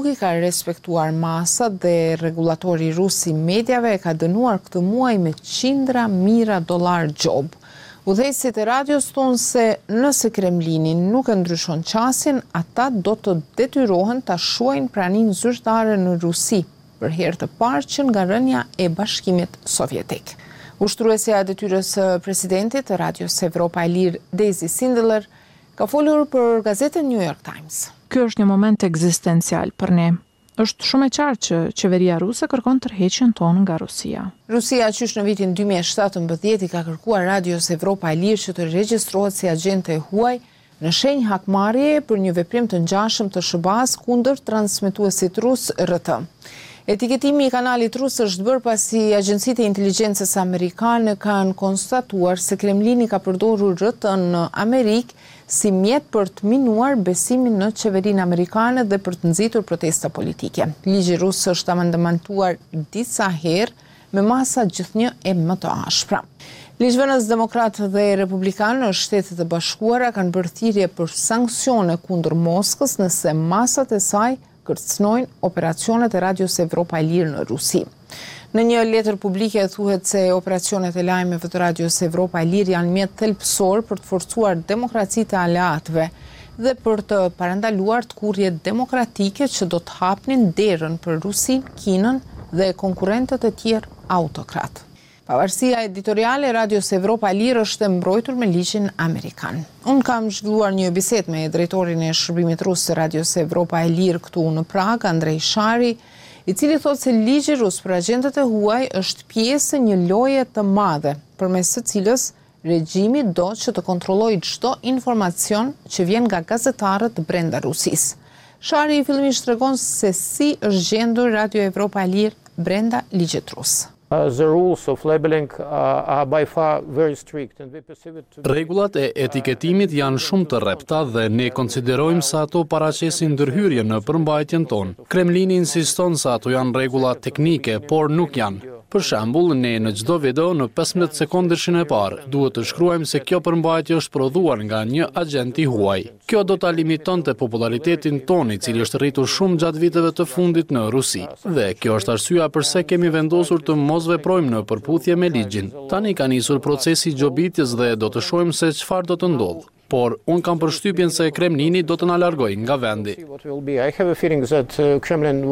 nuk i ka respektuar masat dhe regulatori rus i mediave ka dënuar këtë muaj me qindra mijëra dollar gjob. Udhëheqësit e radios thonë se nëse Kremlini nuk e ndryshon qasjen, ata do të detyrohen ta shuajnë praninë zyrtare në Rusi, për herë të parë që nga rënja e Bashkimit Sovjetik. Ushtruesja e detyrës së presidentit të Radios Evropa e Lirë, Daisy Sindler, ka folur për gazetën New York Times. Ky është një moment ekzistencial për ne. Është shumë e qartë që qeveria ruse kërkon tërheqjen tonë nga Rusia. Rusia qysh në vitin 2017 i ka kërkuar Radios Evropa e Lirë që të regjistrohet si agjente e huaj në shenjë hakmarrjeje për një veprim të ngjashëm të SBA-s kundër transmetuesit rus RT. Etiketimi i kanalit rus është bërë pasi agjencitë e inteligjencës amerikane kanë konstatuar se Kremlini ka përdorur RT-n në Amerikë si mjet për të minuar besimin në qeverinë amerikane dhe për të nxitur protesta politike. Ligji rus është amandamentuar disa herë me masa gjithnjë e më të ashpra. Ligjvënës demokratë dhe republikanë në Shtetet e Bashkuara kanë bërë thirrje për sanksione kundër Moskës nëse masat e saj kërcënojnë operacionet e Radios Evropa e Lirë në Rusi. Në një letër publike thuhet se operacionet e lajmeve të Radios Evropa e Lirë janë mjet thelbësor për të forcuar demokracitë e aleatëve dhe për të parandaluar tkurrje demokratike që do të hapnin derën për Rusin, Kinën dhe konkurrentët e tjerë autokratë. Pavarësia editoriale e Radios Evropa e Lirë është e mbrojtur me ligjin amerikan. Unë kam zhvilluar një bisedë me drejtorin e shërbimit rus të Radios Evropa e Lirë këtu në Prag, Andrej Shari, i cili thotë se ligji rus për agjentët e huaj është pjesë e një loje të madhe, përmes së cilës regjimi do që të kontrollojë çdo informacion që vjen nga gazetarët brenda Rusisë. Shari fillimisht tregon se si është gjendur Radio Evropa e Lirë brenda ligjit rus. The rules of labeling are by far very strict and we perceive it to... Rregullat e etiketimit janë shumë të rrepta dhe ne konsiderojmë se ato paraqesin ndërhyrje në përmbajtjen tonë. Kremlini insiston se ato janë rregulla teknike, por nuk janë. Për shembull, ne në çdo video në 15 sekondëshin e parë duhet të shkruajmë se kjo përmbajtje është prodhuar nga një agent i huaj. Kjo do ta limitonte popularitetin tonë, i cili është rritur shumë gjatë viteve të fundit në Rusi. Dhe kjo është arsyeja pse kemi vendosur të mos veprojmë në përputhje me ligjin. Tani ka nisur procesi i gjobitjes dhe do të shohim se çfarë do të ndodhë. Por unë kam përshtypjen se Kremlini do të na largojë nga vendi. I have a feeling that Kremlin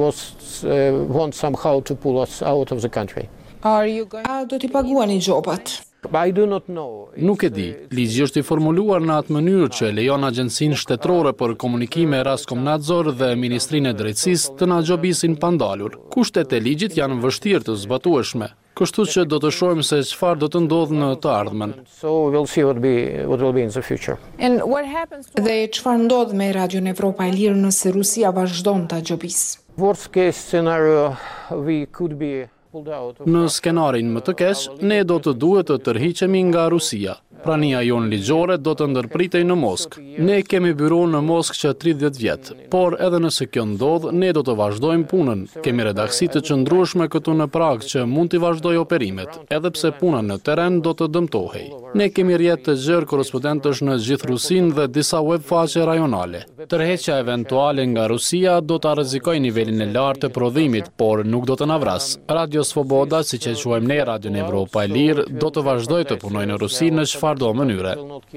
wants somehow to pull us out of the country. A do t'i paguani gjobat? I do not know. Nuk e di. Ligji është i formuluar në atë mënyrë që lejon Agjencinë Shtetërore për Komunikime Raskomnadzor dhe Ministrinë e Drejtësisë të na gjobisin pandalur. Kushtet e ligjit janë vështirë të zbatueshme. Kështu që do të shohim se çfarë do të ndodhë në të ardhmen. So we'll see what will be in the future. Dhe çfarë ndodh me Radion Evropa e Lirë nëse Rusia vazhdon ta gjobisë? Worst case scenario we could be pulled out. Në skenarin më të keq, ne do të duhet të tërhiqemi nga Rusia. Prania jonë ligjore do të ndërpritej në Moskë. Ne kemi byro në Moskë që 30 vjet, por edhe nëse kjo ndodh, ne do të vazhdojmë punën. Kemi redaksi të qëndrueshme këtu në Prag që mund të vazhdojë operimet, edhe pse puna në terren do të dëmtohej. Ne kemi rrjet të gjerë korrespondentësh në gjithë Rusinë dhe disa web faqe rajonale. Tërheqja eventuale nga Rusia do ta rrezikojë nivelin e lartë të prodhimit, por nuk do të na vras. Radio Svoboda, siç e quajmë ne Radion Evropa e Lirë, do të vazhdojë të punojë në Rusi në çfarëdo mënyre.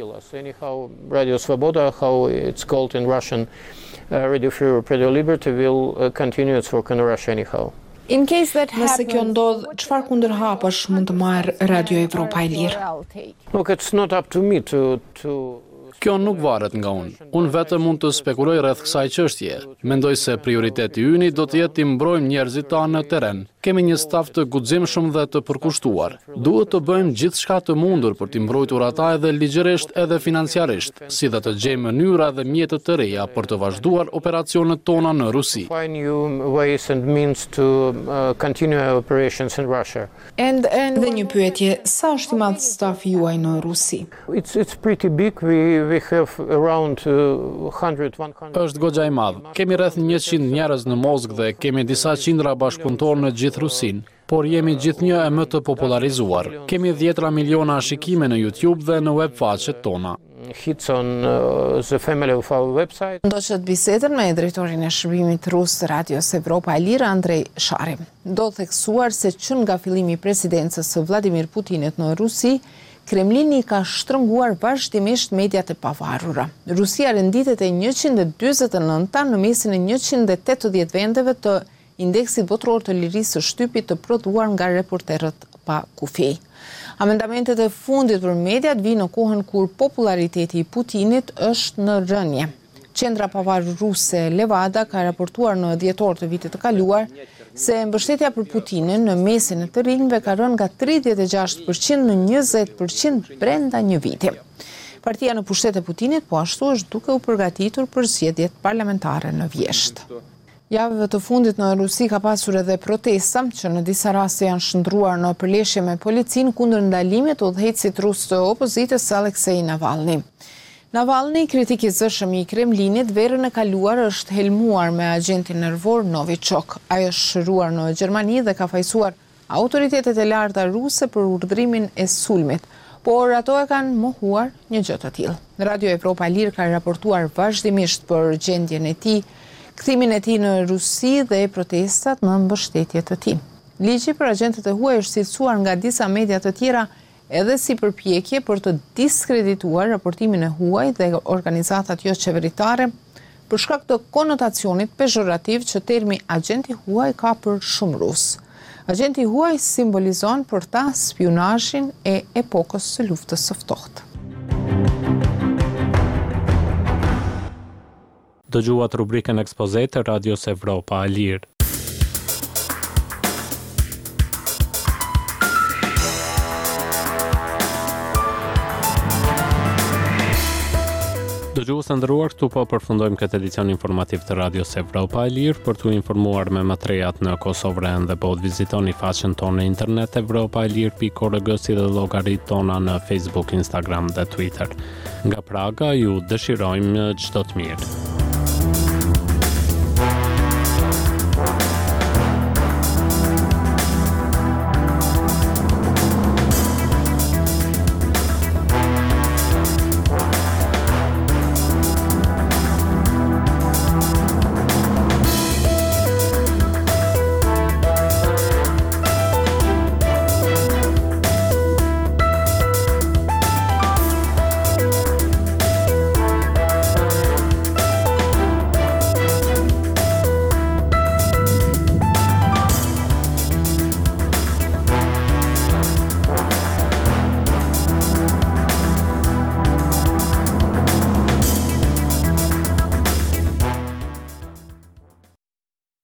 Radio Svoboda, how it's called in Russian, Radio Free Europe, Radio Liberty will continue its work in Russia anyhow. Nëse kjo ndodh, çfarë kundërhapësh mund të marrë Radio Evropa e Lirë? Look, it's not up to me to Kjo nuk varet nga unë. Unë vetëm mund të spekuloj rreth kësaj çështje. Mendoj se prioriteti yni do të jetë të mbrojmë njerëzit tanë në terren. Kemi një staf të guximshëm dhe të përkushtuar. Duhet të bëjmë gjithçka të mundur për të mbrojtur ata edhe ligjërisht edhe financiarisht, si dhe të gjejmë mënyra dhe mjete të reja për të vazhduar operacionet tona në Rusi. Find new ways and means to continue our operations in Russia. Dhe një pyetje, sa është i madh stafi juaj në Rusi? It's pretty big. We have around 100. Është goxha e madh. Kemi rreth 100 njerëz në Moskë dhe kemi disa qindra bashkëpunëtorë në gjithë Rusinë, por jemi gjithnjë e më të popularizuar. Kemi 10 miliona shikime në YouTube dhe në web faqet tona. hits on the family of our website. Ndoqët bisedën me drejtorin e shërbimit rus të Radios Evropa e Lirë, Andrej Shari. Do theksuar se që nga fillimi i presidencës së Vladimir Putinit në Rusi, Kremlini ka shtrënguar vazhdimisht mediat e pavarura. Rusia renditet e 149 në mesin e 180 vendeve të indeksit botror të lirisë së shtypit të prodhuar nga reporterët pa kufij. Amendamentet e fundit për mediat vinë në kohën kur populariteti i Putinit është në rënje. Qendra pavarur ruse Levada ka raportuar në dhjetor të vitit të kaluar se mbështetja për Putinin në mesin e të rinjve ka rënë nga 36% në 20% brenda një viti. Partia në pushtet e Putinit po ashtu është duke u përgatitur për zgjedhjet parlamentare në vjesht. Javëve të fundit në Rusi ka pasur edhe protesta që në disa raste janë shndruar në përleshje me policinë kundër ndalimit të udhëheqësit rus të opozitës Aleksej Navalny. Navalny, kritik i zëshëm i Kremlinit, verën e kaluar është helmuar me agentin nervor Novichok. Ai është shëruar në Gjermani dhe ka fajsuar autoritetet e larta ruse për urdhrimin e sulmit, por ato e kanë mohuar një gjë të tillë. Radio Evropa e Lirë ka raportuar vazhdimisht për gjendjen e tij, kthimin e tij në Rusi dhe protestat në mbështetje të tij. Ligji për agentët e huaj është cilësuar nga disa media të tjera edhe si përpjekje për të diskredituar raportimin e huaj dhe organizatat jo qeveritare për shkak të konotacionit pejorativ që termi agenti huaj ka për shumë rus. Agenti huaj simbolizon për ta spionazhin e epokës së luftës së ftohtë. Dëgjuat rubrikën ekspoze të Radios Evropa e Lirë. Dëgjues të nderuar, këtu po përfundojmë këtë edicion informativ të Radios Evropa e Lirë. Për t'u informuar me më të rejat në Kosovë dhe po të vizitoni faqen tonë në internet evropaelir.org si dhe llogaritë tona në Facebook, Instagram dhe Twitter. Nga Praga ju dëshirojmë çdo të mirë.